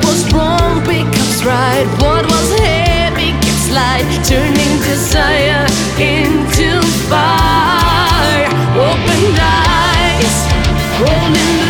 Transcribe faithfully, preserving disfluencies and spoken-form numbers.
was wrong becomes right. What was heavy gets light, turning desire into fire. Open eyes, holding the